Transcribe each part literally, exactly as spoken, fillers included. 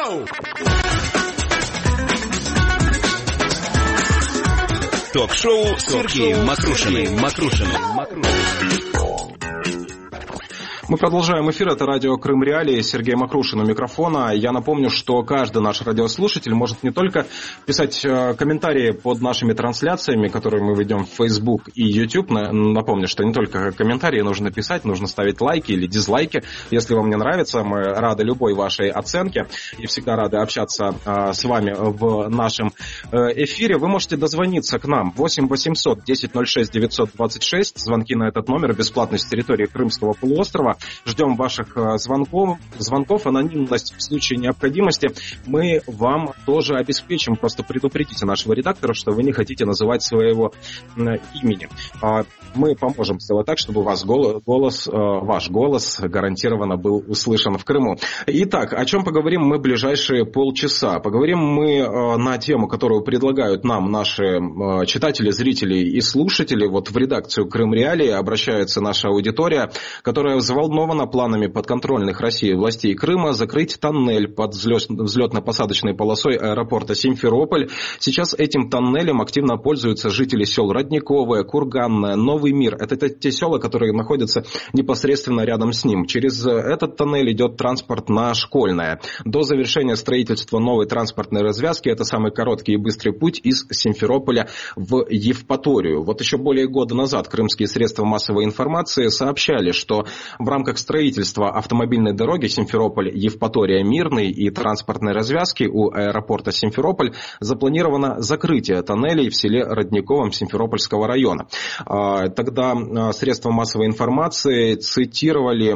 Ток-шоу Сергея Макрушиной. Макрушиной. Мы продолжаем эфир. Это радио Крым Реалии. Сергей Макрушин у микрофона. Я напомню, что каждый наш радиослушатель может не только писать комментарии под нашими трансляциями, которые мы ведем в Facebook и YouTube. Напомню, что не только комментарии нужно писать, нужно ставить лайки или дизлайки, если вам не нравится. Мы рады любой вашей оценке и всегда рады общаться с вами в нашем эфире. Вы можете дозвониться к нам восемь восемьсот десять ноль шесть девятьсот двадцать шесть. Звонки на этот номер бесплатно с территории Крымского полуострова. Ждем ваших звонков, звонков, анонимность в случае необходимости. Мы вам тоже обеспечим. Просто предупредите нашего редактора, что вы не хотите называть своего имени. Мы поможем сделать так, чтобы ваш голос, голос, ваш голос гарантированно был услышан в Крыму. Итак, о чем поговорим мы в ближайшие полчаса? Поговорим мы на тему, которую предлагают нам наши читатели, зрители и слушатели. Вот в редакцию Крым Реалии обращается наша аудитория, которая взволнована планами подконтрольных России властей Крыма закрыть тоннель под взлетно-посадочной полосой аэропорта Симферополь. Сейчас этим тоннелем активно пользуются жители сел Родниковое, Курганное, Новый Мир. Это те села, которые находятся непосредственно рядом с ним. Через этот тоннель идет транспорт на Школьное. До завершения строительства новой транспортной развязки это самый короткий и быстрый путь из Симферополя в Евпаторию. Вот еще более года назад крымские средства массовой информации сообщали, что в рамках строительства автомобильной дороги Симферополь-Евпатория-Мирный и транспортной развязки у аэропорта Симферополь запланировано закрытие тоннелей в селе Родниковом Симферопольского района. Тогда средства массовой информации цитировали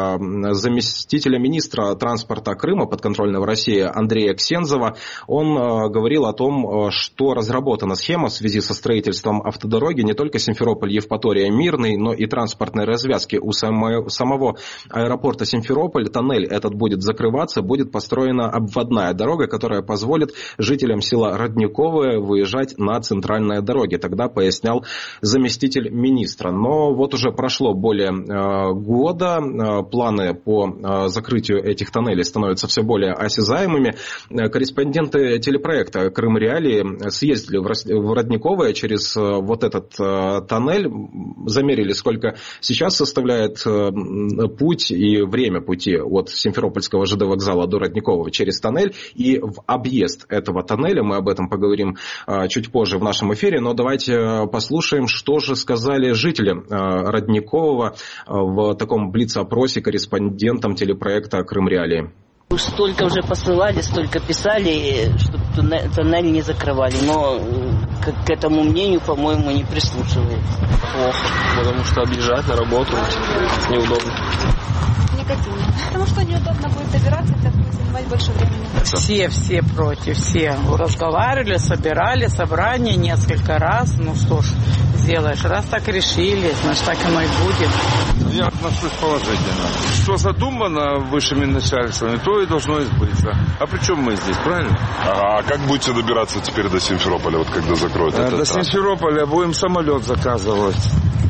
заместителя министра транспорта Крыма, подконтрольного России Андрея Ксензова. Он говорил о том, что разработана схема в связи со строительством автодороги не только Симферополь-Евпатория-Мирный, но и транспортной развязки у самой самого аэропорта Симферополь. Тоннель этот будет закрываться, будет построена обводная дорога, которая позволит жителям села Родниковое выезжать на центральные дороги. Тогда пояснял заместитель министра. Но вот уже прошло более э, года, э, планы по э, закрытию этих тоннелей становятся все более осязаемыми. Э, корреспонденты телепроекта Крым Реалии съездили в, Рос... в Родниковое через э, вот этот э, тоннель, замерили, сколько сейчас составляет э, путь и время пути от Симферопольского ЖД вокзала до Родникового через тоннель и в объезд этого тоннеля. Мы об этом поговорим э, чуть позже в нашем эфире, но давайте э, послушаем, что же сказали жители э, Родникового э, в таком блиц-опросе корреспондентам телепроекта Крым Реалии. Столько уже посылали, столько писали, чтобы туннель, тоннель не закрывали, но к, к этому мнению, по-моему, не прислушиваются. Плохо, потому что объезжать на работу неудобно. Негативно. Потому что неудобно будет добираться, это будет занимать больше времени. Все, все против, все. Разговаривали, собирали, собрание несколько раз. Ну что ж, сделаешь. Раз так решили, значит, так оно и будет. Я отношусь положительно. Что задумано высшими начальствами, то и должно избыться. А при чем мы здесь, правильно? Ага, а как будете добираться теперь до Симферополя, вот когда закроют а, этот До Симферополя будем самолет заказывать.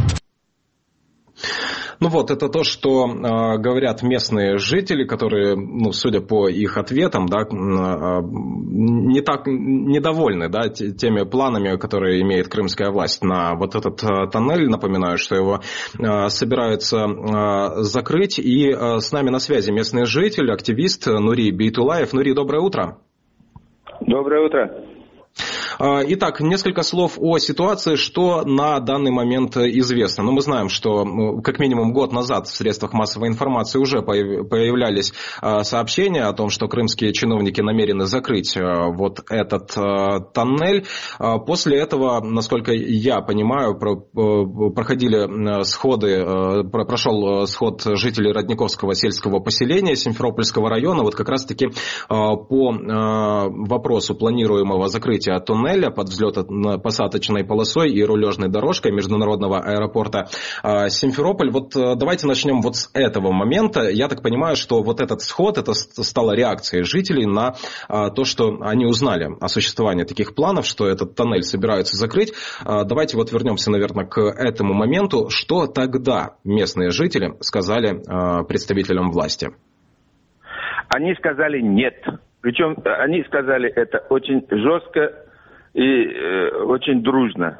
Ну вот, это то, что э, говорят местные жители, которые, ну, судя по их ответам, да, э, не так недовольны, да, теми планами, которые имеет крымская власть на вот этот э, тоннель. Напоминаю, что его э, собираются э, закрыть. И э, с нами на связи местный житель, активист Нури Бейтулаев. Нури, доброе утро. Доброе утро. Итак, несколько слов о ситуации, что на данный момент известно. Ну, мы знаем, что как минимум год назад в средствах массовой информации уже появлялись сообщения о том, что крымские чиновники намерены закрыть вот этот тоннель. После этого, насколько я понимаю, проходили сходы, прошел сход жителей Родниковского сельского поселения Симферопольского района, вот как раз-таки по вопросу планируемого закрытия тоннеля под взлетно-посадочной полосой и рулежной дорожкой международного аэропорта Симферополь. Вот давайте начнем вот с этого момента. Я так понимаю, что вот этот сход, это стало реакцией жителей на то, что они узнали о существовании таких планов, что этот тоннель собираются закрыть. Давайте вот вернемся, наверное, к этому моменту. Что тогда местные жители сказали представителям власти? Они сказали нет. Причем они сказали это очень жестко и э, очень дружно.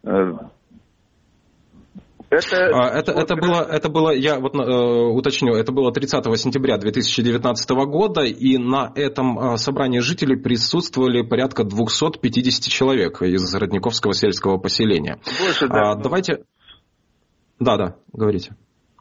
Это, это, это, было, это было, я вот, э, уточню, это было тридцатого сентября две тысячи девятнадцатого года, и на этом э, собрании жителей присутствовали порядка двести пятьдесят человек из Родниковского сельского поселения. Больше, да. А, давайте... Да, да, говорите.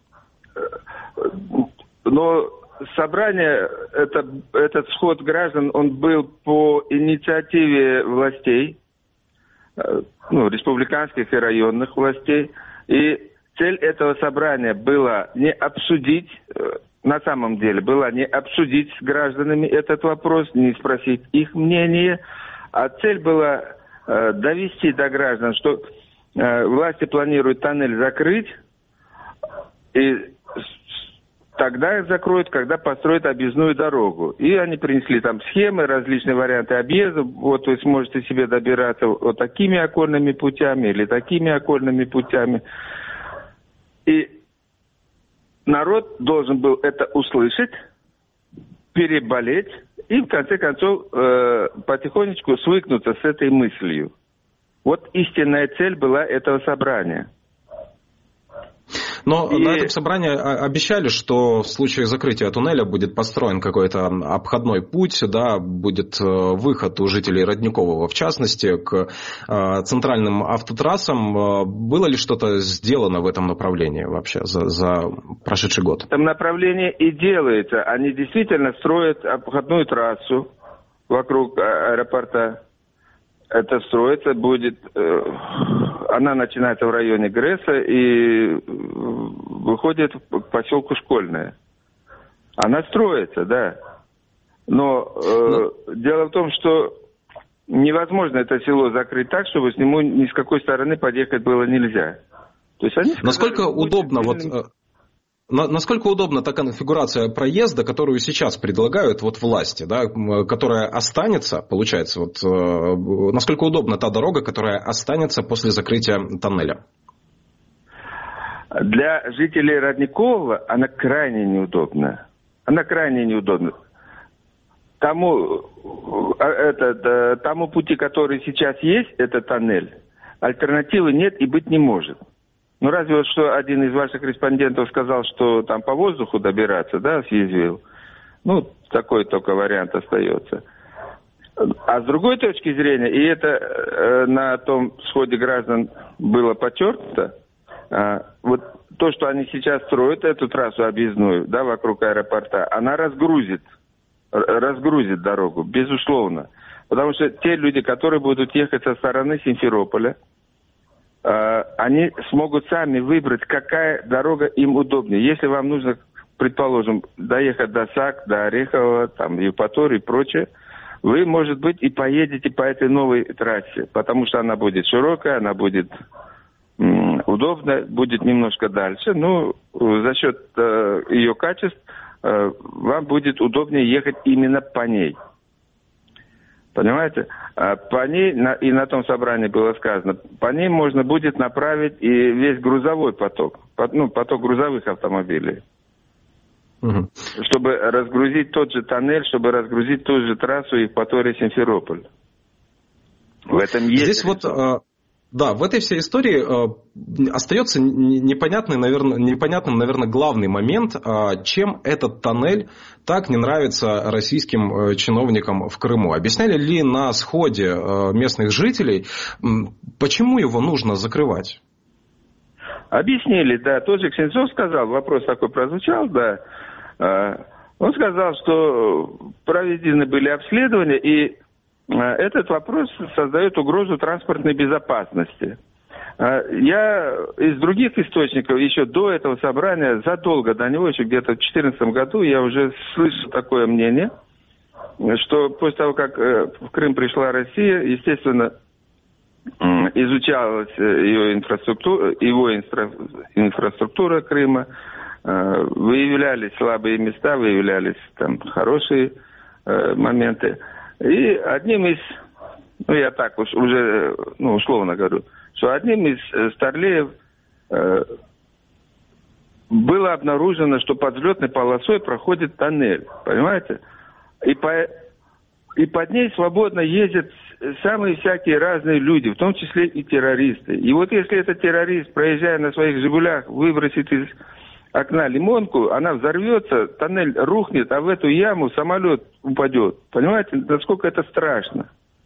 Но собрание, это, этот сход граждан, он был по инициативе властей, ну, республиканских и районных властей. И цель этого собрания была не обсудить, на самом деле, была не обсудить с гражданами этот вопрос, не спросить их мнение, а цель была э, довести до граждан, что э, власти планируют тоннель закрыть, и тогда их закроют, когда построят объездную дорогу. И они принесли там схемы, различные варианты объезда. Вот вы сможете себе добираться вот такими окольными путями или такими окольными путями. И народ должен был это услышать, переболеть и в конце концов э, потихонечку свыкнуться с этой мыслью. Вот истинная цель была этого собрания. Но и... на этом собрании обещали, что в случае закрытия туннеля будет построен какой-то обходной путь, да, будет выход у жителей Родникового, в частности, к центральным автотрассам. Было ли что-то сделано в этом направлении вообще за, за прошедший год? В этом направлении и делается. Они действительно строят обходную трассу вокруг аэропорта. Это строится, будет, э, она начинается в районе Гресса и выходит к поселку Школьное. Она строится, да. Но э, Но... дело в том, что невозможно это село закрыть так, чтобы с нему ни с какой стороны подъехать было нельзя. То есть они сказали, насколько удобно вот... Насколько удобна та конфигурация проезда, которую сейчас предлагают вот власти, да, которая останется, получается, вот, насколько удобна та дорога, которая останется после закрытия тоннеля? Для жителей Родникового она крайне неудобна. Она крайне неудобна. Тому, это, тому пути, который сейчас есть, это тоннель, альтернативы нет и быть не может. Ну, разве вот что один из ваших респондентов сказал, что там по воздуху добираться, да, съязвил. Ну, такой только вариант остается. А с другой точки зрения, и это э, на том сходе граждан было подчеркнуто, э, вот то, что они сейчас строят, эту трассу объездную, да, вокруг аэропорта, она разгрузит, разгрузит дорогу, безусловно. Потому что те люди, которые будут ехать со стороны Симферополя, они смогут сами выбрать, какая дорога им удобнее. Если вам нужно, предположим, доехать до САК, до Орехова, там, Евпатории и прочее, вы, может быть, и поедете по этой новой трассе, потому что она будет широкая, она будет м- удобная, будет немножко дальше, но за счет э, ее качеств э, вам будет удобнее ехать именно по ней. Понимаете? По ней, на, и на том собрании было сказано, по ней можно будет направить и весь грузовой поток, ну, поток грузовых автомобилей. Угу. Чтобы разгрузить тот же тоннель, чтобы разгрузить ту же трассу Евпатория-Симферополь. В этом есть... Здесь вот... Да, в этой всей истории э, остается непонятный, наверное, непонятным, наверное, главный момент, э, чем этот тоннель так не нравится российским э, чиновникам в Крыму. Объясняли ли на сходе э, местных жителей, э, почему его нужно закрывать? Объяснили, да. Тот же Ксенцов сказал, вопрос такой прозвучал, да. Э, он сказал, что проведены были обследования, и этот вопрос создает угрозу транспортной безопасности. Я из других источников, еще до этого собрания, задолго до него, еще где-то в две тысячи четырнадцатом году, я уже слышал такое мнение, что после того, как в Крым пришла Россия, естественно, изучалась ее инфраструктура, его инфра, инфраструктура Крыма, выявлялись слабые места, выявлялись там хорошие моменты. И одним из, ну я так уж уже, ну условно говорю, что одним из старлеев э, было обнаружено, что под взлетной полосой проходит тоннель, понимаете? И по, И под ней свободно ездят самые всякие разные люди, в том числе и террористы. И вот если этот террорист, проезжая на своих «Жигулях», выбросит из окна лимонку, она взорвется, тоннель рухнет, а в эту яму самолет упадет. Понимаете, насколько это страшно?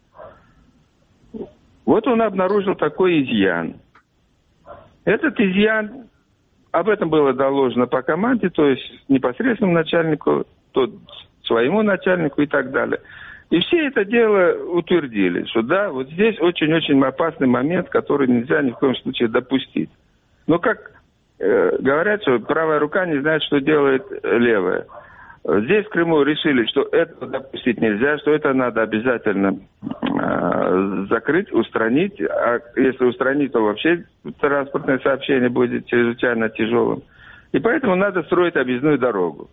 Вот он обнаружил такой изъян. Этот изъян, об этом было доложено по команде, то есть непосредственному начальнику, тот своему начальнику и так далее. И все это дело утвердили, что да, вот здесь очень-очень опасный момент, который нельзя ни в коем случае допустить. Но как э, говорят, что правая рука не знает, что делает левая. Здесь в Крыму решили, что этого допустить нельзя, что это надо обязательно э, закрыть, устранить. А если устранить, то вообще транспортное сообщение будет чрезвычайно тяжелым. И поэтому надо строить объездную дорогу.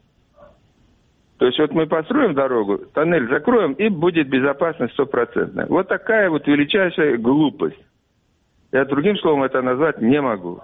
То есть вот мы построим дорогу, тоннель закроем, и будет безопасность стопроцентная. Вот такая вот величайшая глупость. Я другим словом это назвать не могу.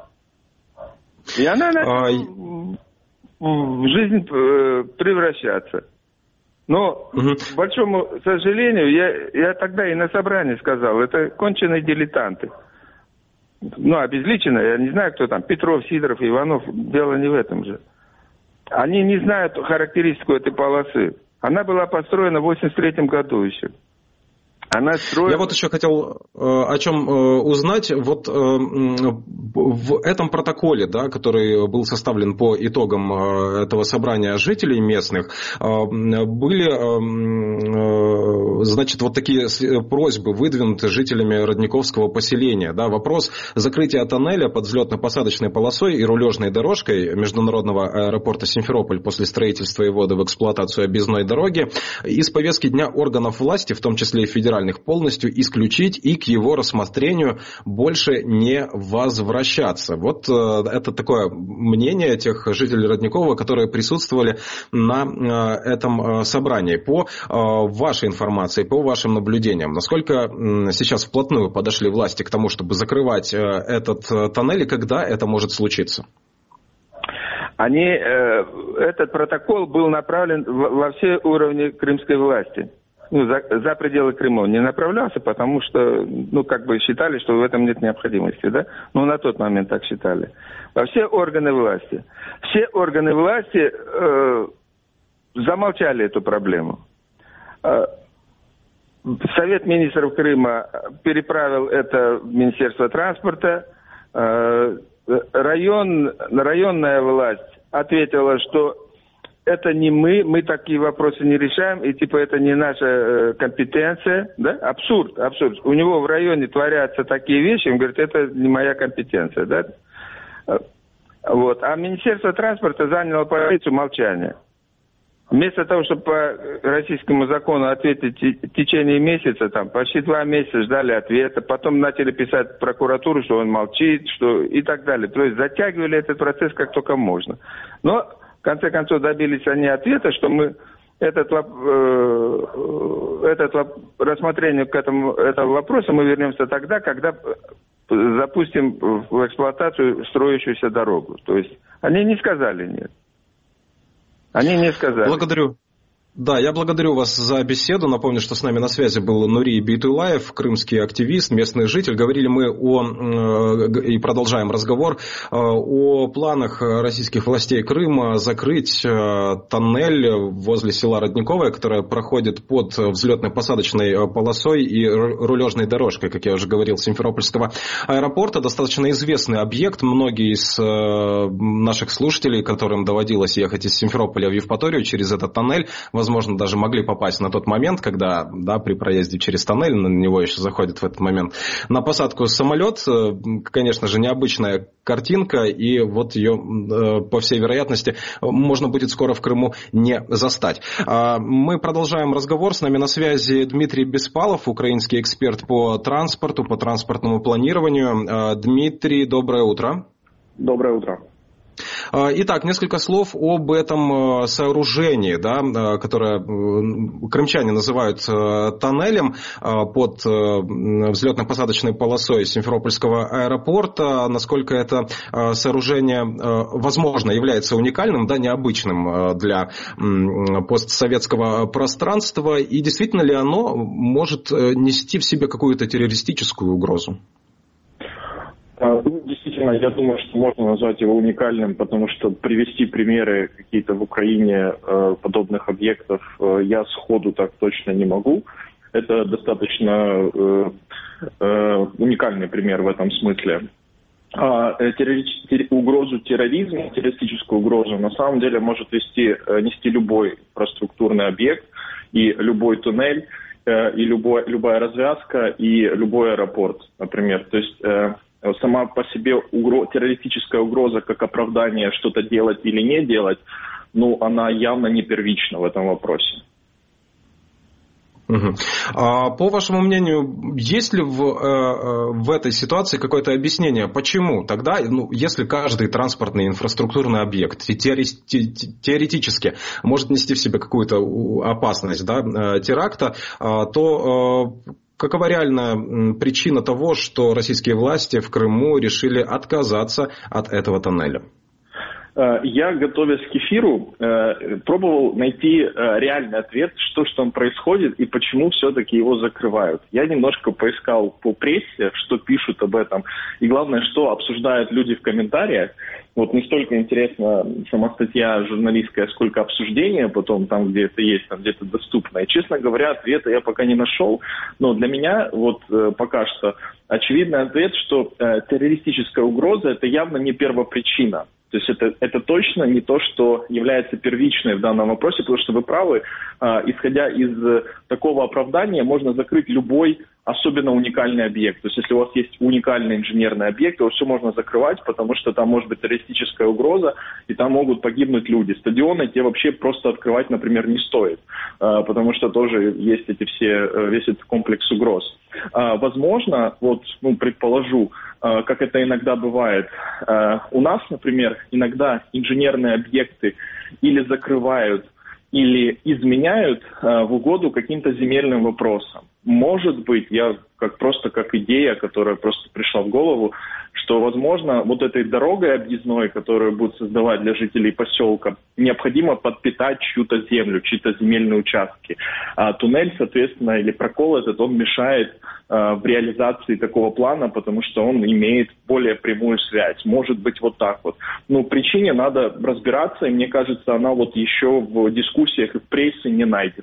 И она начала в жизнь превращаться. Но, угу. к большому сожалению, я, я тогда и на собрании сказал, это конченые дилетанты. Ну, обезличенно, я не знаю, кто там, Петров, Сидоров, Иванов, дело не в этом же. Они не знают характеристику этой полосы. Она была построена в восемьдесят третьем году еще. Она строила... Я вот еще хотел э, о чем э, узнать. Вот э, в этом протоколе, да, который был составлен по итогам э, этого собрания жителей местных, э, были, э, значит, вот такие просьбы выдвинуты жителями Родниковского поселения. Да, вопрос закрытия тоннеля под взлетно-посадочной полосой и рулежной дорожкой международного аэропорта Симферополь после строительства и ввода в эксплуатацию объездной дороги из повестки дня органов власти, в том числе и федеральных, полностью исключить и к его рассмотрению больше не возвращаться. Вот э, это такое мнение тех жителей Родникова, которые присутствовали на э, этом э, собрании. По э, вашей информации, по вашим наблюдениям, насколько э, сейчас вплотную подошли власти к тому, чтобы закрывать э, этот э, тоннель, и когда это может случиться? Они, э, этот протокол был направлен в, во все уровни крымской власти. Ну, за, за пределы Крыма он не направлялся, потому что, ну, как бы считали, что в этом нет необходимости, да? Ну, на тот момент так считали. Во все органы власти. Все органы власти э, замолчали эту проблему. Э, Совет министров Крыма переправил это в Министерство транспорта. Э, район, районная власть ответила, что это не мы, мы такие вопросы не решаем, и типа это не наша э, компетенция, да? Абсурд, абсурд. У него в районе творятся такие вещи, он говорит, это не моя компетенция, да? Вот. А Министерство транспорта заняло позицию молчания. Вместо того, чтобы по российскому закону ответить в течение месяца, там, почти два месяца ждали ответа, потом начали писать в прокуратуру, что он молчит, что и так далее. То есть затягивали этот процесс как только можно. Но в конце концов добились они ответа, что мы этот, э, этот рассмотрение к этому этого вопроса мы вернемся тогда, когда запустим в эксплуатацию строящуюся дорогу. То есть они не сказали нет. Они не сказали. Благодарю. Да, я благодарю вас за беседу. Напомню, что с нами на связи был Нурий Бейтулаев, крымский активист, местный житель. Говорили мы о, и продолжаем разговор, о планах российских властей Крыма закрыть тоннель возле села Родниковое, которое проходит под взлетно-посадочной полосой и рулежной дорожкой, как я уже говорил, Симферопольского аэропорта. Достаточно известный объект. Многие из наших слушателей, которым доводилось ехать из Симферополя в Евпаторию через этот тоннель, возможно, даже могли попасть на тот момент, когда, да, при проезде через тоннель, на него еще заходит в этот момент, на посадку самолет. Конечно же, необычная картинка, и вот ее, по всей вероятности, можно будет скоро в Крыму не застать. Мы продолжаем разговор. С нами на связи Дмитрий Беспалов, украинский эксперт по транспорту, по транспортному планированию. Дмитрий, доброе утро. Доброе утро. Итак, несколько слов об этом сооружении, да, которое крымчане называют тоннелем под взлетно-посадочной полосой Симферопольского аэропорта. Насколько это сооружение, возможно, является уникальным, да, необычным для постсоветского пространства, и действительно ли оно может нести в себе какую-то террористическую угрозу? Действительно, я думаю, что можно назвать его уникальным, потому что привести примеры какие-то в Украине э, подобных объектов э, я сходу так точно не могу. Это достаточно э, э, уникальный пример в этом смысле. А террори... терр... угрозу терроризма, террористическую угрозу на самом деле может вести, э, нести любой инфраструктурный объект и любой туннель, э, и любой, любая развязка, и любой аэропорт, например. То есть э, сама по себе угро... террористическая угроза как оправдание что-то делать или не делать, ну, она явно не первична в этом вопросе. Угу. А, по вашему мнению, есть ли в, э, в этой ситуации какое-то объяснение, почему тогда, ну, если каждый транспортный инфраструктурный объект теоретически может нести в себе какую-то опасность, да, теракта, то э, какова реальная причина того, что российские власти в Крыму решили отказаться от этого тоннеля? Я, готовясь к эфиру, пробовал найти реальный ответ, что же там происходит и почему все-таки его закрывают. Я немножко поискал по прессе, что пишут об этом, и главное, что обсуждают люди в комментариях. Вот не столько интересна сама статья журналистская, сколько обсуждение потом там, где это есть, там где-то доступно. И, честно говоря, ответа я пока не нашел, но для меня вот пока что очевидный ответ, что террористическая угроза – это явно не первопричина. То есть это, это точно не то, что является первичной в данном вопросе, потому что вы правы, э, исходя из такого оправдания, можно закрыть любой особенно уникальный объект. То есть если у вас есть уникальный инженерный объект, то все можно закрывать, потому что там может быть террористическая угроза, и там могут погибнуть люди. Стадионы те вообще просто открывать, например, не стоит, э, потому что тоже есть эти все, весь этот комплекс угроз. Э, возможно, вот, ну, предположу, э, как это иногда бывает, э, у нас, например, иногда инженерные объекты или закрывают, или изменяют э, в угоду каким-то земельным вопросам. Может быть, я как просто как идея, которая просто пришла в голову, что, возможно, вот этой дорогой объездной, которую будут создавать для жителей поселка, необходимо подпитать чью-то землю, чьи-то земельные участки. А туннель, соответственно, или прокол этот, он мешает э, в реализации такого плана, потому что он имеет более прямую связь. Может быть, вот так вот. Но причине надо разбираться, и мне кажется, она вот еще в дискуссиях и в прессе не найдена.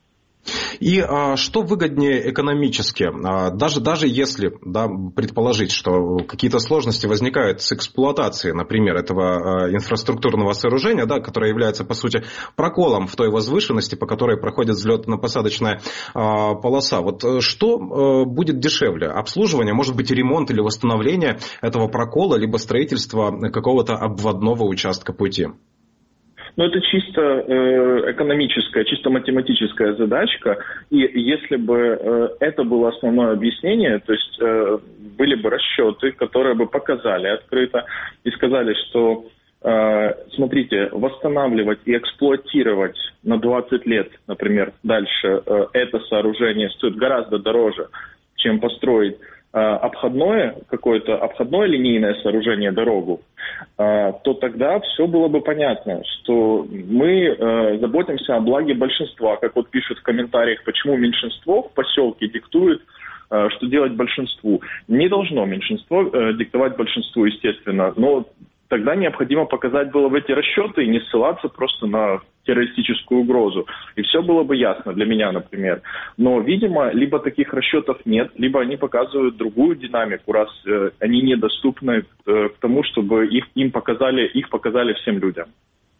И а, что выгоднее экономически? А, даже, даже если, да, предположить, что какие-то сложности возникают с эксплуатацией, например, этого а, инфраструктурного сооружения, да, которое является, по сути, проколом в той возвышенности, по которой проходит взлетно-посадочная а, полоса. Вот что а, будет дешевле? Обслуживание, может быть, ремонт или восстановление этого прокола, либо строительство какого-то обводного участка пути? Но это чисто э, экономическая, чисто математическая задачка. И если бы э, это было основное объяснение, то есть э, были бы расчеты, которые бы показали открыто и сказали, что, э, смотрите, восстанавливать и эксплуатировать на двадцать лет, например, дальше э, это сооружение стоит гораздо дороже, чем построить обходное, какое-то обходное линейное сооружение, дорогу, то тогда все было бы понятно, что мы заботимся о благе большинства, как вот пишут в комментариях, почему меньшинство в поселке диктует, что делать большинству. Не должно меньшинство диктовать большинству, естественно, но тогда необходимо показать было в эти расчеты и не ссылаться просто на террористическую угрозу. И все было бы ясно для меня, например. Но, видимо, либо таких расчетов нет, либо они показывают другую динамику, раз э, они недоступны э, к тому, чтобы их, им показали, их показали всем людям.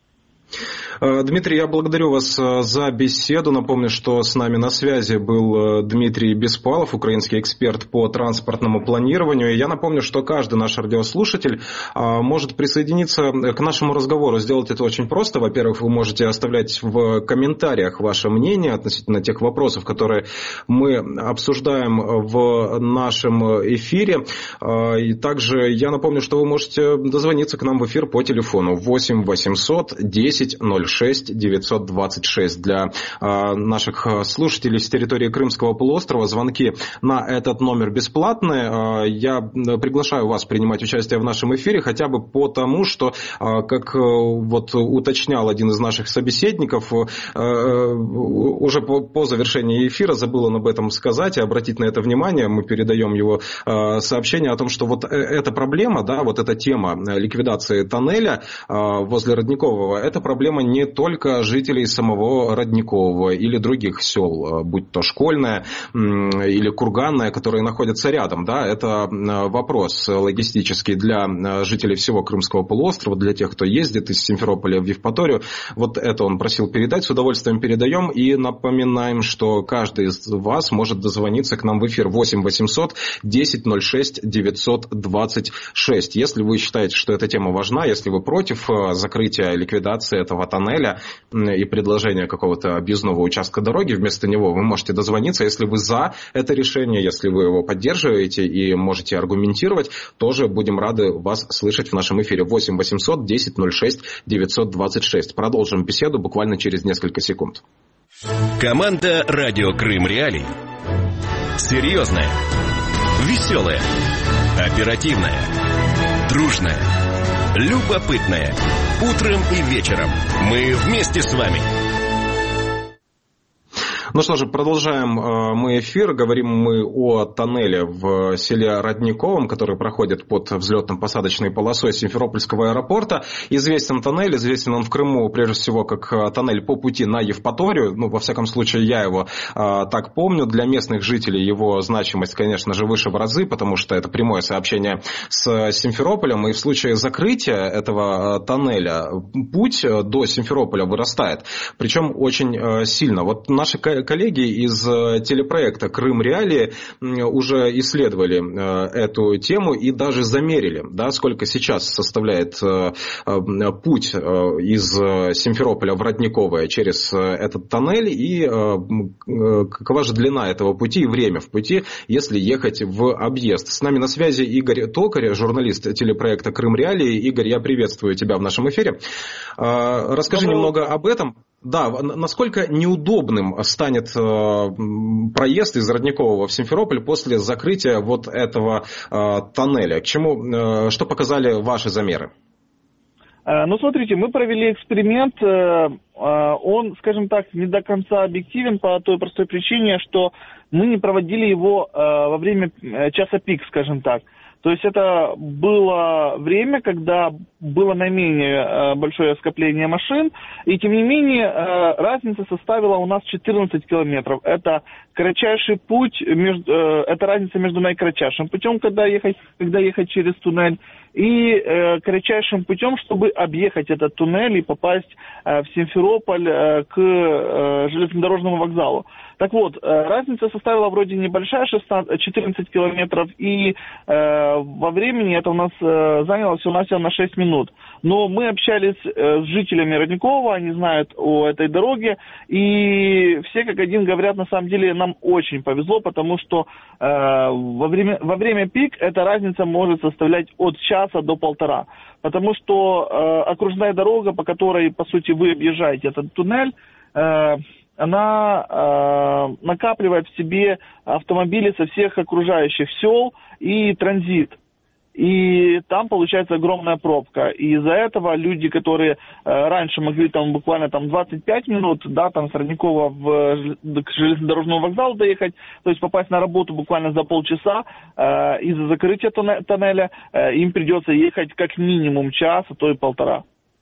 Дмитрий, я благодарю вас за беседу. Напомню, что с нами на связи был Дмитрий Беспалов, украинский эксперт по транспортному планированию. И я напомню, что каждый наш радиослушатель может присоединиться к нашему разговору. Сделать это очень просто. Во-первых, вы можете оставлять в комментариях ваше мнение относительно тех вопросов, которые мы обсуждаем в нашем эфире. И также я напомню, что вы можете дозвониться к нам в эфир по телефону восемь восемьсот десять ноль шесть девятьсот двадцать шесть. Для э, наших слушателей с территории Крымского полуострова звонки на этот номер бесплатные. Э, я приглашаю вас принимать участие в нашем эфире хотя бы потому, что, э, как э, вот уточнял один из наших собеседников, э, уже по, по завершении эфира забыл он об этом сказать и обратить на это внимание. Мы передаем его э, сообщение о том, что вот эта проблема, да, вот эта тема ликвидации тоннеля э, возле Родникового, это проблема не только жителей самого Родникового или других сел, будь то Школьное или Курганное, которые находятся рядом. Да, это вопрос логистический для жителей всего Крымского полуострова, для тех, кто ездит из Симферополя в Евпаторию. Вот это он просил передать, с удовольствием передаем. И напоминаем, что каждый из вас может дозвониться к нам в эфир восемь восемьсот десять ноль шесть девятьсот двадцать шесть. Если вы считаете, что эта тема важна, если вы против закрытия, ликвидации этого тоннеля и предложения какого-то объездного участка дороги вместо него, вы можете дозвониться. Если вы за это решение, если вы его поддерживаете и можете аргументировать, тоже будем рады вас слышать в нашем эфире. восемь восемьсот десять ноль шесть девятьсот двадцать шесть. Продолжим беседу буквально через несколько секунд. Команда «Радио Крым Реалии». Серьезная, веселая, оперативная, дружная, любопытная. Утром и вечером мы вместе с вами. Ну что же, продолжаем мы эфир. Говорим мы о тоннеле в селе Родниковом, который проходит под взлетно-посадочной полосой Симферопольского аэропорта. Известен тоннель, известен он в Крыму прежде всего как тоннель по пути на Евпаторию. Ну, во всяком случае, я его а, так помню. Для местных жителей его значимость, конечно же, выше в разы, потому что это прямое сообщение с Симферополем. И в случае закрытия этого тоннеля путь до Симферополя вырастает. Причем очень сильно. Вот наши коллеги из телепроекта «Крым Реалии» уже исследовали эту тему и даже замерили, да, сколько сейчас составляет путь из Симферополя в Родниковое через этот тоннель и какова же длина этого пути и время в пути, если ехать в объезд. С нами на связи Игорь Токарь, журналист телепроекта «Крым Реалии». Игорь, я приветствую тебя в нашем эфире. Расскажи Доброго. немного об этом. Да, насколько неудобным станет проезд из Родникового в Симферополь после закрытия вот этого тоннеля? К чему, что показали ваши замеры? Ну, смотрите, мы провели эксперимент. Он, скажем так, не до конца объективен по той простой причине, что мы не проводили его во время часа пик, скажем так. То есть это было время, когда было наименее большое скопление машин, и тем не менее разница составила у нас четырнадцать километров. Это кратчайший путь, между, это разница между наикратчайшим путем, когда ехать, когда ехать через туннель, и кратчайшим путем, чтобы объехать этот туннель и попасть в Симферополь к железнодорожному вокзалу. Так вот, разница составила вроде небольшая, шестнадцать, четырнадцать километров, и э, во времени это у нас э, заняло всего-навсего на шесть минут. Но мы общались э, с жителями Родникового, они знают о этой дороге, и все как один говорят, на самом деле нам очень повезло, потому что э, во время, во время пик эта разница может составлять от часа до полтора. Потому что э, окружная дорога, по которой, по сути, вы объезжаете этот туннель, э, она э, накапливает в себе автомобили со всех окружающих сел и транзит. И там получается огромная пробка. И из-за этого люди, которые э, раньше могли там буквально там двадцать пять минут, да, там с Родникова в, к железнодорожному вокзалу доехать, то есть попасть на работу буквально за полчаса, э, из-за закрытия тоннеля э, им придется ехать как минимум час, а то и полтора.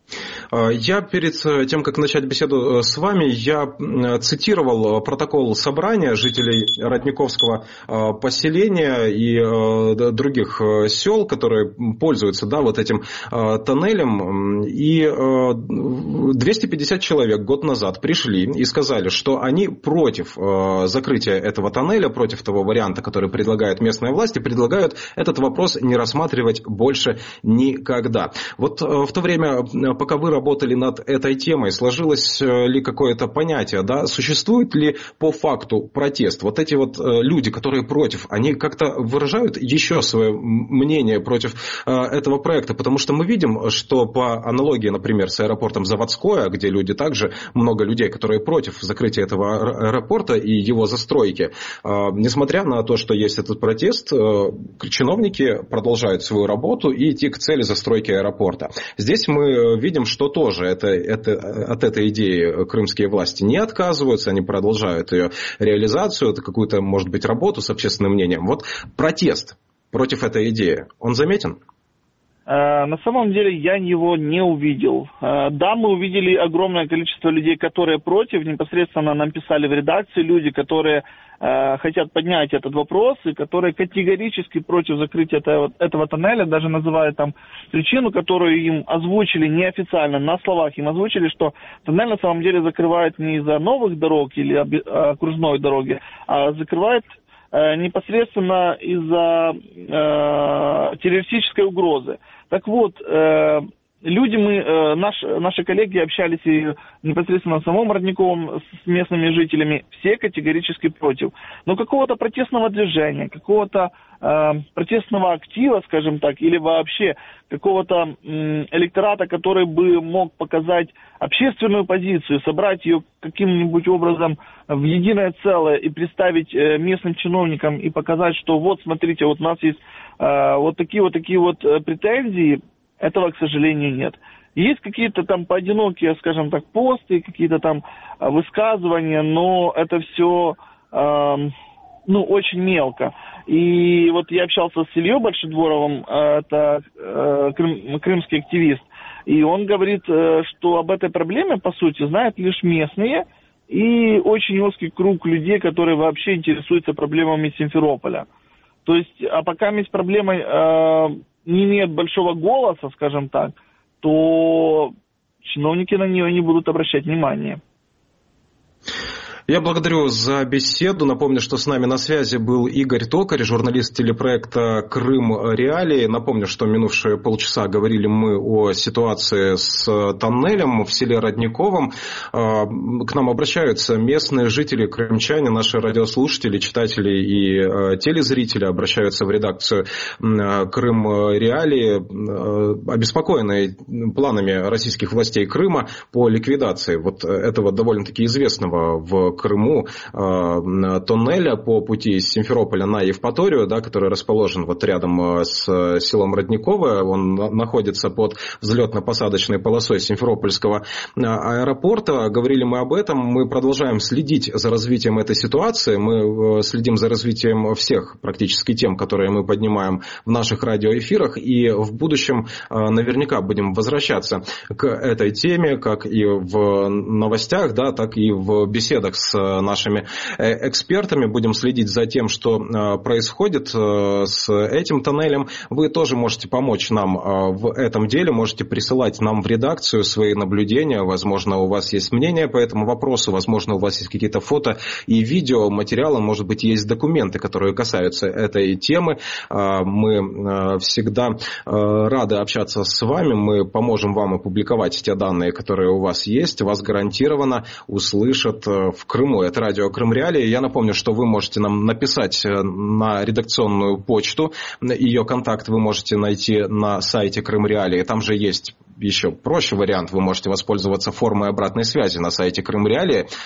Я перед тем, как начать беседу с вами, я цитировал протокол собрания жителей Родниковского поселения и других сел, которые пользуются, да, вот этим тоннелем. И двести пятьдесят человек год назад пришли и сказали, что они против закрытия этого тоннеля, против того варианта, который предлагают местные власти, предлагают этот вопрос не рассматривать больше никогда. Вот в то время, пока вы работали над этой темой, сложилось ли какое-то понятие, да, существует ли по факту протест? Вот эти вот люди, которые против, они как-то выражают еще свое мнение против этого проекта? Потому что мы видим, что по аналогии, например, с аэропортом Заводское, где люди также, много людей, которые против закрытия этого аэропорта и его застройки, несмотря на то, что есть этот протест, чиновники продолжают свою работу и идти к цели застройки аэропорта. Здесь мы видим, что тоже это, это, от этой идеи крымские власти не отказываются, они продолжают ее реализацию, это какую-то, может быть, работу с общественным мнением. Вот протест против этой идеи, он заметен? На самом деле я его не увидел. Да, мы увидели огромное количество людей, которые против, непосредственно нам писали в редакции люди, которые хотят поднять этот вопрос и которые категорически против закрытия этого, этого тоннеля, даже называют там причину, которую им озвучили неофициально, на словах им озвучили, что тоннель на самом деле закрывает не из-за новых дорог или окружной дороги, а закрывает непосредственно из-за э, террористической угрозы. Так вот, э, люди мы, э, наш, наши коллеги общались и непосредственно в самом Родниковом с местными жителями, все категорически против. Но какого-то протестного движения, какого-то э, протестного актива, скажем так, или вообще какого-то э, электората, который бы мог показать общественную позицию, собрать ее каким-нибудь образом в единое целое и представить э, местным чиновникам и показать, что вот, смотрите, вот у нас есть э, вот такие вот такие вот претензии, этого, к сожалению, нет. Есть какие-то там поодинокие, скажем так, посты, какие-то там высказывания, но это все, э, ну, очень мелко. И вот я общался с Ильей Большедворовым, это э, крым, крымский активист, и он говорит, э, что об этой проблеме, по сути, знают лишь местные и очень узкий круг людей, которые вообще интересуются проблемами Симферополя. То есть, а пока есть проблема э, не имеет большого голоса, скажем так, то чиновники на нее не будут обращать внимания. Я благодарю за беседу. Напомню, что с нами на связи был Игорь Токарь, журналист телепроекта «Крым Реалии». Напомню, что минувшие полчаса говорили мы о ситуации с тоннелем в селе Родниковом. К нам обращаются местные жители, крымчане, наши радиослушатели, читатели и телезрители, обращаются в редакцию «Крым Реалии», обеспокоенные планами российских властей Крыма по ликвидации вот этого довольно-таки известного в Крыму э, тоннеля по пути из Симферополя на Евпаторию, да, который расположен вот рядом с селом Родниковое. Он находится под взлетно-посадочной полосой Симферопольского аэропорта. Говорили мы об этом. Мы продолжаем следить за развитием этой ситуации. Мы следим за развитием всех практически тем, которые мы поднимаем в наших радиоэфирах. И в будущем наверняка будем возвращаться к этой теме, как и в новостях, да, так и в беседах с нашими экспертами. Будем следить за тем, что происходит с этим тоннелем. Вы тоже можете помочь нам в этом деле, можете присылать нам в редакцию свои наблюдения. Возможно, у вас есть мнение по этому вопросу, возможно, у вас есть какие-то фото и видео материалы, может быть, есть документы, которые касаются этой темы. Мы всегда рады общаться с вами, мы поможем вам опубликовать те данные, которые у вас есть. Вас гарантированно услышат в Крыму. Это радио Крым Реалии. Я напомню, что вы можете нам написать на редакционную почту. Ее контакт вы можете найти на сайте Крым Реалии. Там же есть еще проще вариант. Вы можете воспользоваться формой обратной связи на сайте Крым Реалии.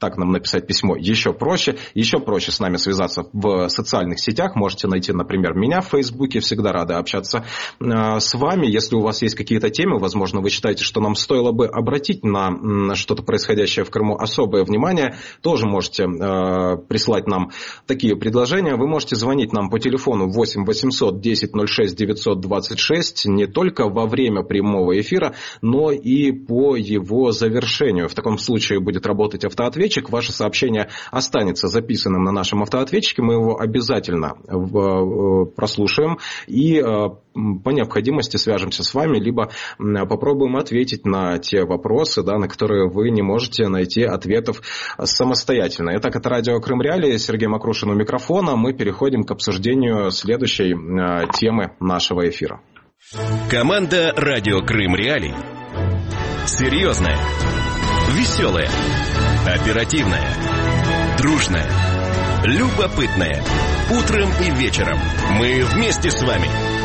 так нам написать письмо еще проще. Еще проще с нами связаться в социальных сетях. Можете найти, например, меня в Фейсбуке. Всегда рады общаться с вами. Если у вас есть какие-то темы, возможно, вы считаете, что нам стоило бы обратить на что-то происходящее в Крыму особое внимание, тоже можете прислать нам такие предложения. Вы можете звонить нам по телефону восемь восемьсот десять ноль шесть девятьсот двадцать шесть не только во время прямого эфира, но и по его завершению. В таком случае будет работать автоответчик. Ваше сообщение останется записанным на нашем автоответчике. Мы его обязательно прослушаем и по необходимости свяжемся с вами, либо попробуем ответить на те вопросы, да, на которые вы не можете найти ответов самостоятельно. Итак, это радио Крым Реалии, Сергей Макрушин у микрофона. Мы переходим к обсуждению следующей темы нашего эфира. Команда радио Крым Реалии. Серьезная, веселая, оперативная, дружная, любопытная. Утром и вечером мы вместе с вами.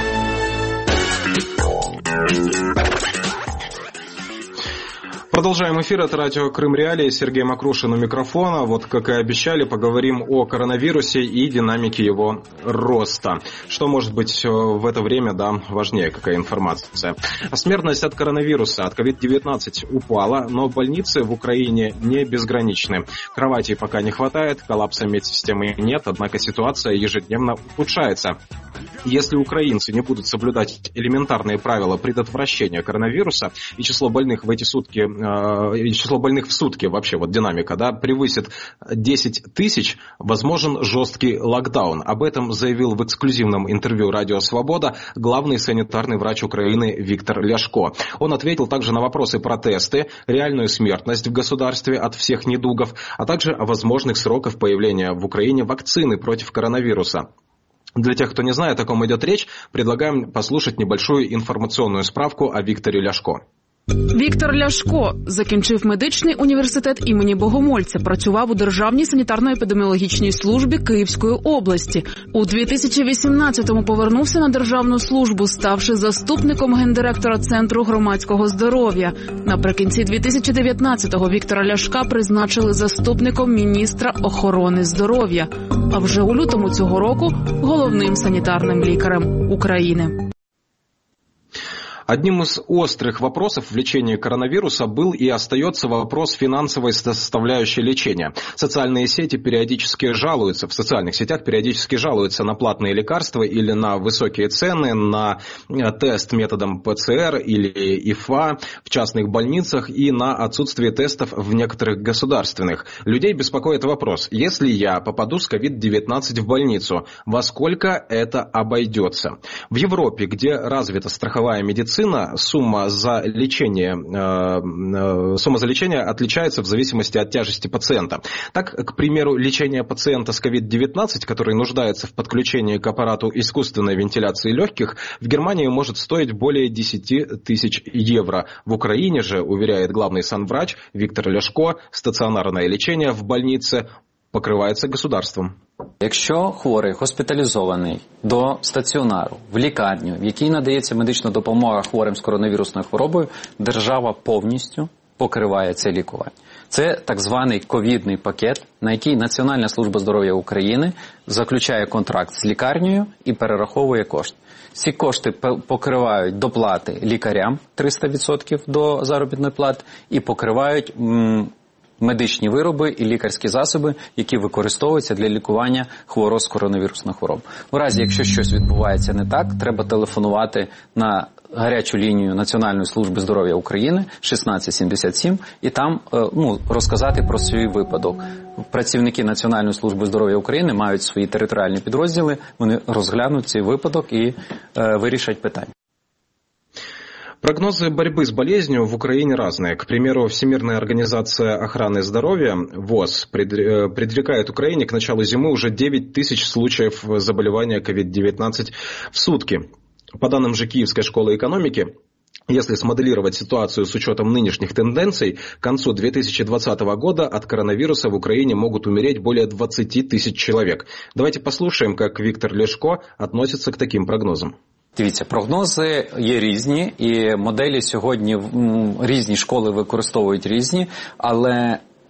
Продолжаем эфир. Это радио Крым Реалии. Сергей Макрушин у микрофона. Вот, как и обещали, поговорим о коронавирусе и динамике его роста. Что может быть в это время, да, важнее, какая информация. Смертность от коронавируса, от ковид девятнадцать упала, но больницы в Украине не безграничны. Кроватей пока не хватает, коллапса медсистемы нет, однако ситуация ежедневно ухудшается. Если украинцы не будут соблюдать элементарные правила предотвращения коронавируса, и число больных в эти сутки, э, число больных в сутки, вообще вот динамика, да, превысит десять тысяч, возможен жесткий локдаун. Об этом заявил в эксклюзивном интервью «Радио Свобода» главный санитарный врач Украины Виктор Ляшко. Он ответил также на вопросы протесты, реальную смертность в государстве от всех недугов, а также о возможных сроках появления в Украине вакцины против коронавируса. Для тех, кто не знает, о ком идет речь, предлагаем послушать небольшую інформаційну справку о Вікторі Ляшко. Віктор Ляшко закінчив медичний університет імені Богомольця, працював у Державній санітарно-епідеміологічній службі Київської області. У дві тисячі вісімнадцятому повернувся на державну службу, ставши заступником гендиректора Центру громадського здоров'я. Наприкінці дві тисячі дев'ятнадцятого Віктора Ляшка призначили заступником міністра охорони здоров'я, а вже у лютому цього року – головним санітарним лікарем України. Одним из острых вопросов в лечении коронавируса был и остается вопрос финансовой составляющей лечения. Социальные сети периодически жалуются, в социальных сетях периодически жалуются на платные лекарства или на высокие цены, на тест методом ПЦР или ИФА в частных больницах и на отсутствие тестов в некоторых государственных. Людей беспокоит вопрос: если я попаду с ковид девятнадцать в больницу, во сколько это обойдется? В Европе, где развита страховая медицина, Сумма за лечение, э, сумма за лечение отличается в зависимости от тяжести пациента. Так, к примеру, лечение пациента с ковид девятнадцать, который нуждается в подключении к аппарату искусственной вентиляции легких, в Германии может стоить более десять тысяч евро. В Украине же, уверяет главный санврач Виктор Ляшко, стационарное лечение в больнице покривається государством. Якщо хворий госпіталізований до стаціонару, в лікарню, в якій надається медична допомога хворим з коронавірусною хворобою, держава повністю покриває це лікування. Це так званий ковідний пакет, на який Національна служба здоров'я України заключає контракт з лікарнею і перераховує кошти. Ці кошти покривають доплати лікарям триста відсотків до заробітної плати і покривають м, медичні вироби і лікарські засоби, які використовуються для лікування хворого з коронавірусною хворобою. У разі, якщо щось відбувається не так, треба телефонувати на гарячу лінію Національної служби здоров'я України шістнадцять сімдесят сім і там ну, розказати про свій випадок. Працівники Національної служби здоров'я України мають свої територіальні підрозділи, вони розглянуть цей випадок і е, вирішать питання. Прогнозы борьбы с болезнью в Украине разные. К примеру, Всемирная организация охраны здоровья ВОЗ предрекает Украине к началу зимы уже девять тысяч случаев заболевания ковид девятнадцать в сутки. По данным же Киевской школы экономики, если смоделировать ситуацию с учетом нынешних тенденций, к концу две тысячи двадцатого года от коронавируса в Украине могут умереть более двадцать тысяч человек. Давайте послушаем, как Виктор Ляшко относится к таким прогнозам. Дивіться, прогнози є різні, і моделі сьогодні різні школи використовують різні, але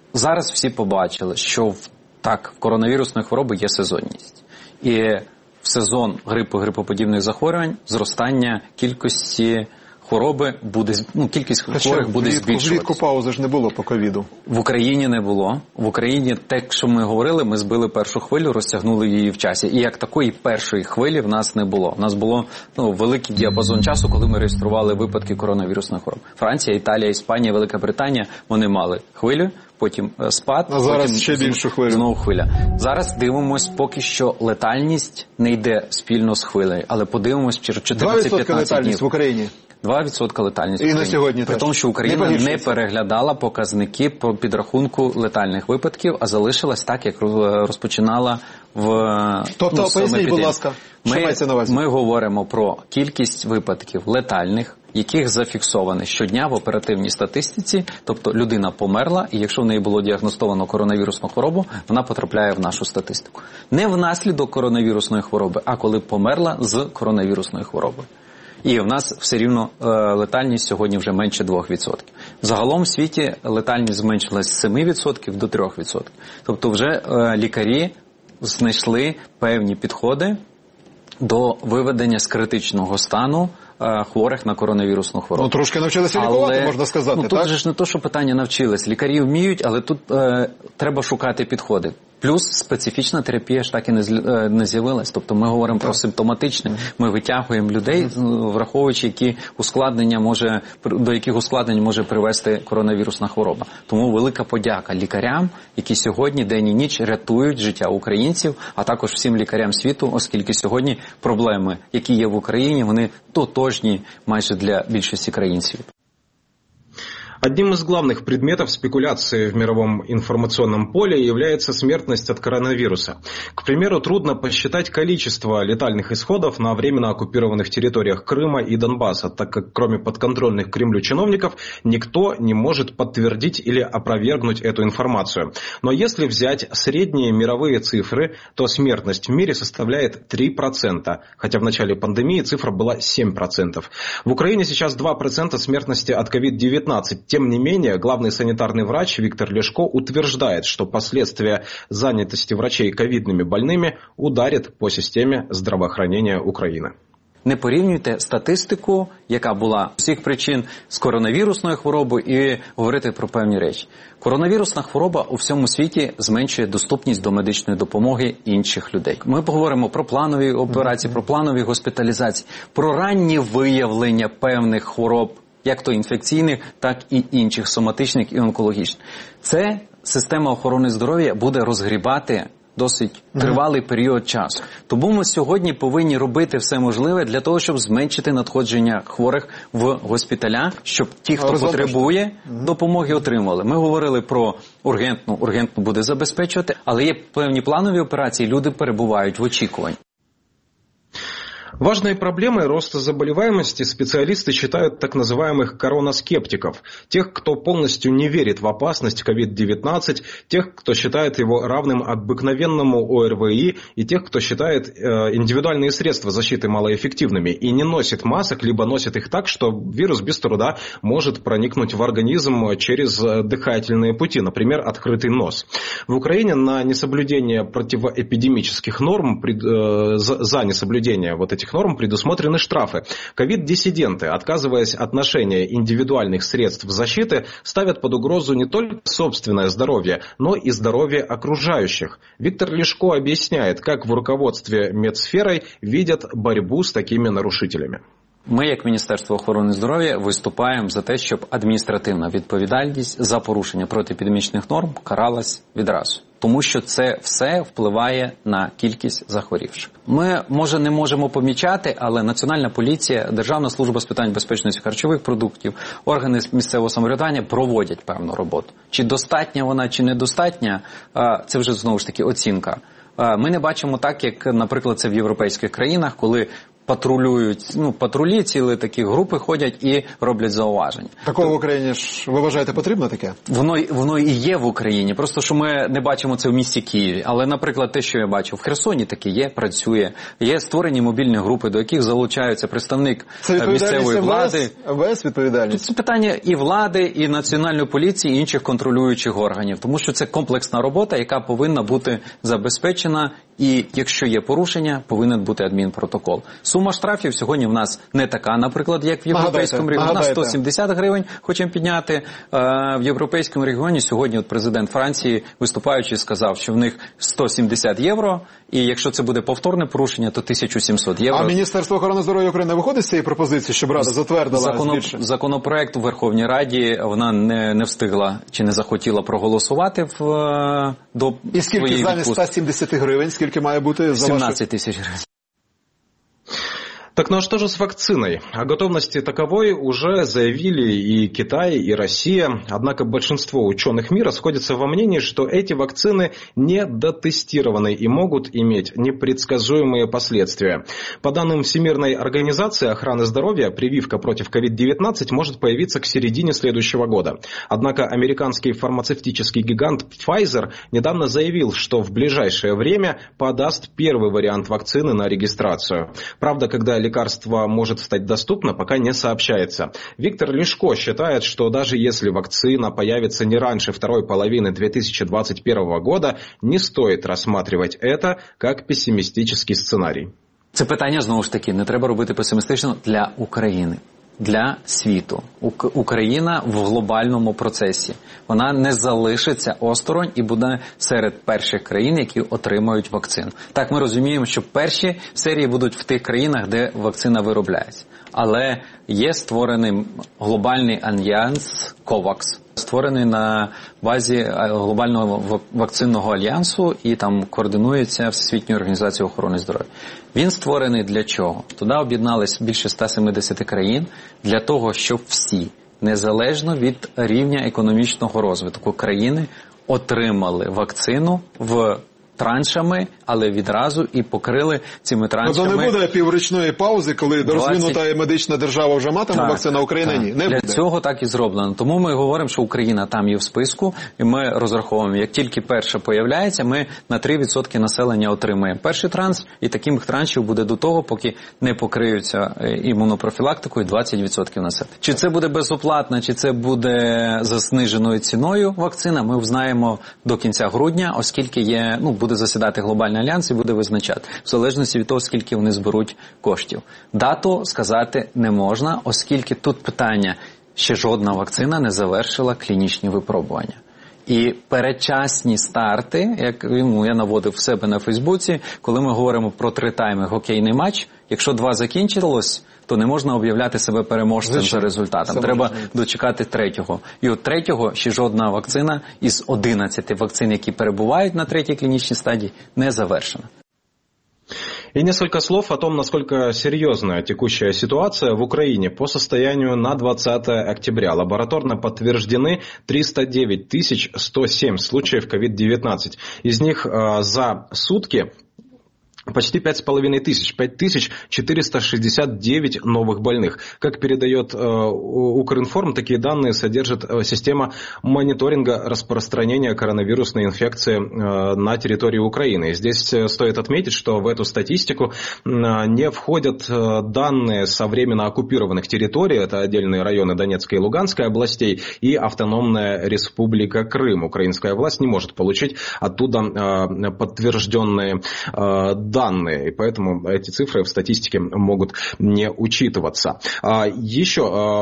зараз всі побачили, що в, так, в коронавірусної хвороби є сезонність. І в сезон грипу, грипоподібних захворювань зростання кількості хвороби буде, ну, кількість хворих буде збільшуватися. Влітку паузи ж не було по ковіду. В Україні не було. В Україні те, що ми говорили, ми збили першу хвилю, розтягнули її в часі. І як такої першої хвилі в нас не було. У нас було, ну, великий діапазон часу, коли ми реєстрували випадки коронавірусної хвороби. Франція, Італія, Іспанія, Велика Британія, вони мали хвилю, потім спад, а зараз потім ще більшу хвилю. Знову хвиля. Зараз дивимось, поки що летальність не йде спільно з хвилею, але подивимось через чотирнадцять-п'ятнадцять днів. два відсотки летальність в Україні. два відсотки летальність. І на сьогодні При теж. тому, що Україна не, не переглядала показники по підрахунку летальних випадків, а залишилась так, як розпочинала в... Тобто, ну, поясніть, будь ласка, що ми, мається на увазі? Ми говоримо про кількість випадків летальних, яких зафіксовано щодня в оперативній статистиці, тобто людина померла, і якщо в неї було діагностовано коронавірусну хворобу, вона потрапляє в нашу статистику. Не внаслідок коронавірусної хвороби, а коли померла з коронавірусною хворобою. І в нас все рівно е, летальність сьогодні вже менше двох відсотків. Загалом в світі летальність зменшилась з семи відсотків до трьох відсотків. Тобто вже е, лікарі знайшли певні підходи до виведення з критичного стану е, хворих на коронавірусну хворобу. Ну, трошки навчилися лікувати, але, можна сказати, ну, так? Тут же ж не то, що питання навчились. Лікарі вміють, але тут е, треба шукати підходи. Плюс специфічна терапія ж так і не, не з'явилась. Тобто ми говоримо про симптоматичне. Ми витягуємо людей, враховуючи, які ускладнення може, до яких ускладнень може привести коронавірусна хвороба. Тому велика подяка лікарям, які сьогодні день і ніч рятують життя українців, а також всім лікарям світу, оскільки сьогодні проблеми, які є в Україні, вони тотожні майже для більшості країн світу. Одним из главных предметов спекуляции в мировом информационном поле является смертность от коронавируса. К примеру, трудно посчитать количество летальных исходов на временно оккупированных территориях Крыма и Донбасса, так как кроме подконтрольных Кремлю чиновников никто не может подтвердить или опровергнуть эту информацию. Но если взять средние мировые цифры, то смертность в мире составляет три процента, хотя в начале пандемии цифра была семь процентов. В Украине сейчас два процента смертности от ковид девятнадцать. Тем не менее, главный санитарный врач Виктор Ляшко утверждает, что последствия занятости врачей ковидными больными ударят по системе здравоохранения Украины. Не порівнюйте статистику, яка була з усіх причин з коронавірусною хворобою, і говорити про певні речі. Коронавірусна хвороба у всьому світі зменшує доступність до медичної допомоги інших людей. Ми поговоримо про планові операції, про планові госпіталізації, про раннє виявлення певних хвороб, як то інфекційних, так і інших, соматичних і онкологічних. Це система охорони здоров'я буде розгрібати досить тривалий період часу. Тому ми сьогодні повинні робити все можливе для того, щоб зменшити надходження хворих в госпіталя, щоб ті, хто потребує допомоги, отримали. Ми говорили про ургентну, ургентну буде забезпечувати, але є певні планові операції, люди перебувають в очікуванні. Важной проблемой роста заболеваемости специалисты считают так называемых коронаскептиков, тех, кто полностью не верит в опасность ковид девятнадцать, тех, кто считает его равным обыкновенному ОРВИ, и тех, кто считает э, индивидуальные средства защиты малоэффективными и не носит масок, либо носит их так, что вирус без труда может проникнуть в организм через дыхательные пути, например, открытый нос. В Украине на несоблюдение противоэпидемических норм, пред, э, за, за несоблюдение вот этих норм предусмотрены штрафы. Ковид-диссиденты, отказываясь от ношения индивидуальных средств защиты, ставят под угрозу не только собственное здоровье, но и здоровье окружающих. Виктор Ляшко объясняет, как в руководстве медсферой видят борьбу с такими нарушителями. Ми, як Міністерство охорони здоров'я, виступаємо за те, щоб адміністративна відповідальність за порушення протиепідемічних норм каралась відразу. Тому що це все впливає на кількість захворівших. Ми, може, не можемо помічати, але Національна поліція, Державна служба з питань безпечності харчових продуктів, органи місцевого самоврядування проводять певну роботу. Чи достатня вона, чи недостатня, це вже знову ж таки оцінка. Ми не бачимо так, як, наприклад, це в європейських країнах, коли патрулюють, ну, патрулі, цілі такі групи ходять і роблять зауваження. Такого в Україні ж, ви вважаєте, потрібно таке? Воно, воно і є в Україні, просто що ми не бачимо це в місті Києві. Але, наприклад, те, що я бачу, в Херсоні таке є, працює. Є створені мобільні групи, до яких залучаються представник місцевої влади. ВС відповідальність? Це питання і влади, і національної поліції, і інших контролюючих органів. Тому що це комплексна робота, яка повинна бути забезпечена. І якщо є порушення, повинен бути адмінпротокол. Сума штрафів сьогодні в нас не така, наприклад, як в європейському регіоні. Вона сто сімдесят гривень хочемо підняти. В європейському регіоні сьогодні от президент Франції, виступаючи, сказав, що в них сто сімдесят євро, і якщо це буде повторне порушення, то тисяча сімсот євро. А Міністерство охорони здоров'я України виходить з цієї пропозиції, щоб Рада затвердила Законоп... збільшення? Законопроект у Верховній Раді вона не, не встигла чи не захотіла проголосувати в, до І скільки замість ста сімдесят гривень, скільки має бути? За сімнадцять тысяч гривен. Так ну а что же с вакциной? О готовности таковой уже заявили и Китай, и Россия. Однако большинство ученых мира сходятся во мнении, что эти вакцины не дотестированы и могут иметь непредсказуемые последствия. По данным Всемирной организации охраны здоровья, прививка против ковид девятнадцать может появиться к середине следующего года. Однако американский фармацевтический гигант Pfizer недавно заявил, что в ближайшее время подаст первый вариант вакцины на регистрацию. Правда, когда лекарство может стать доступно, пока не сообщается. Виктор Лешко считает, что даже если вакцина появится не раньше второй половины две тысячи двадцать первого года, не стоит рассматривать это как пессимистический сценарий. Це питання, знову ж таки, не треба робити песимістично для України. Для світу. Україна в глобальному процесі. Вона не залишиться осторонь і буде серед перших країн, які отримають вакцину. Так, ми розуміємо, що перші серії будуть в тих країнах, де вакцина виробляється. Але є створений глобальний альянс ковакс, створений на базі глобального вакцинного альянсу і там координується Всесвітньою організацією охорони здоров'я. Він створений для чого? Туди об'єднались більше ста сімдесят країн для того, щоб всі, незалежно від рівня економічного розвитку країни, отримали вакцину в траншами, але відразу і покрили цими траншами. Ну, то не буде піврічної паузи, коли двадцять... розвинута медична держава вже матиме так, вакцину, а Україна так. ні. Не Для буде. цього так і зроблено. Тому ми говоримо, що Україна там є в списку, і ми розраховуємо, як тільки перша появляється, ми на три відсотки населення отримаємо перший транш, і таких траншів буде до того, поки не покриються імунопрофілактикою двадцять відсотків населення. Чи це буде безоплатна, чи це буде за зниженою ціною вакцина, ми взнаємо до кінця грудня, оскільки є, ну, буде засідати глобальний альянс і буде визначати, в залежності від того, скільки вони зберуть коштів. Дату сказати не можна, оскільки тут питання, ще жодна вакцина не завершила клінічні випробування. І передчасні старти, як ну, я наводив в себе на Фейсбуці, коли ми говоримо про три тайми хокейний матч, якщо два закінчилось, то не можна об'являти себе переможцем за результатом. Це Треба можливо. дочекати третього. І от третього ще жодна вакцина із одинадцяти вакцин, які перебувають на третій клінічній стадії, не завершена. И несколько слов о том, насколько серьезная текущая ситуация в Украине. По состоянию на двадцатое октября лабораторно подтверждены триста девять тысяч сто семь случаев ковид девятнадцать. Из них э, за сутки почти пять с половиной тысяч, пять тысяч четыреста шестьдесят девять новых больных. Как передает э, Укринформ, такие данные содержит э, система мониторинга распространения коронавирусной инфекции э, на территории Украины. Здесь э, стоит отметить, что в эту статистику э, не входят э, данные со временно оккупированных территорий, это отдельные районы Донецкой и Луганской областей, и автономная республика Крым. Украинская власть не может получить оттуда э, подтвержденные э, данные, и поэтому эти цифры в статистике могут не учитываться. Еще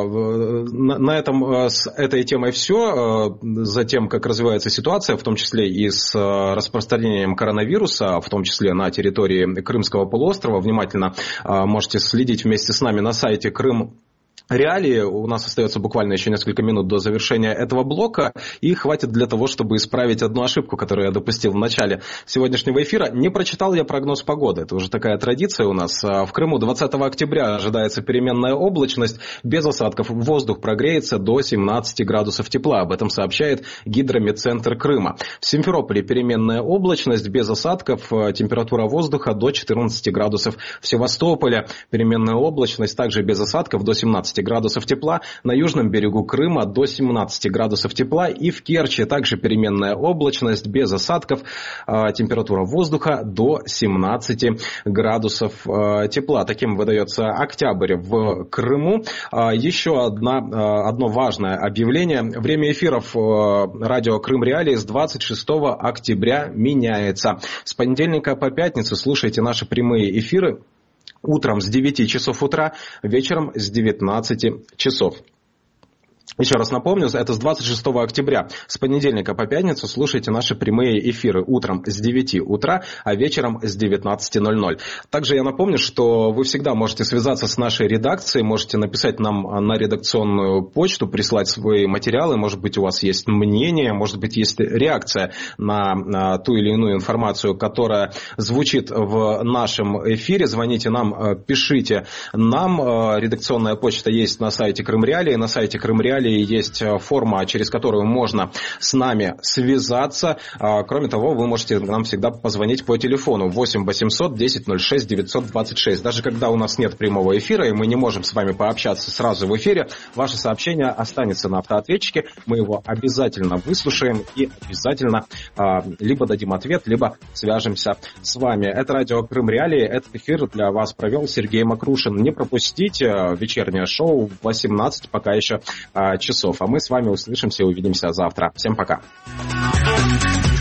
на этом с этой темой все. Затем, как развивается ситуация, в том числе и с распространением коронавируса, в том числе на территории Крымского полуострова, внимательно можете следить вместе с нами на сайте Крым реалии. У нас остается буквально еще несколько минут до завершения этого блока, и хватит для того, чтобы исправить одну ошибку, которую я допустил в начале сегодняшнего эфира. Не прочитал я прогноз погоды. Это уже такая традиция у нас. В Крыму двадцатого октября ожидается переменная облачность, без осадков. Воздух прогреется до семнадцати градусов тепла. Об этом сообщает Гидрометцентр Крыма. В Симферополе переменная облачность, без осадков. Температура воздуха до четырнадцати градусов. В Севастополе переменная облачность, также без осадков, до семнадцати градусов тепла, на южном берегу Крыма до семнадцати градусов тепла, и в Керчи также переменная облачность, без осадков, температура воздуха до семнадцати градусов тепла. Таким выдается октябрь в Крыму. Еще одна, одно важное объявление. Время эфиров радио Крым Реалии с двадцать шестого октября меняется. С понедельника по пятницу слушайте наши прямые эфиры. Утром с девяти часов утра, вечером с девятнадцати часов. Еще раз напомню, это с двадцать шестого октября. С понедельника по пятницу слушайте наши прямые эфиры утром с девяти утра, а вечером с девятнадцати ноль-ноль. Также я напомню, что вы всегда можете связаться с нашей редакцией, можете написать нам на редакционную почту, прислать свои материалы. Может быть, у вас есть мнение, может быть, есть реакция на, на ту или иную информацию, которая звучит в нашем эфире. Звоните нам, пишите нам. Редакционная почта есть на сайте Крым Реалии, на сайте Крым Реалии есть форма, через которую можно с нами связаться. Кроме того, вы можете нам всегда позвонить по телефону восемь восемьсот десять ноль шесть девятьсот двадцать шесть. Даже когда у нас нет прямого эфира, и мы не можем с вами пообщаться сразу в эфире, ваше сообщение останется на автоответчике. Мы его обязательно выслушаем и обязательно либо дадим ответ, либо свяжемся с вами. Это радио Крым Реалии. Этот эфир для вас провел Сергей Макрушин. Не пропустите вечернее шоу в восемнадцать, пока еще часов. А мы с вами услышимся и увидимся завтра. Всем пока.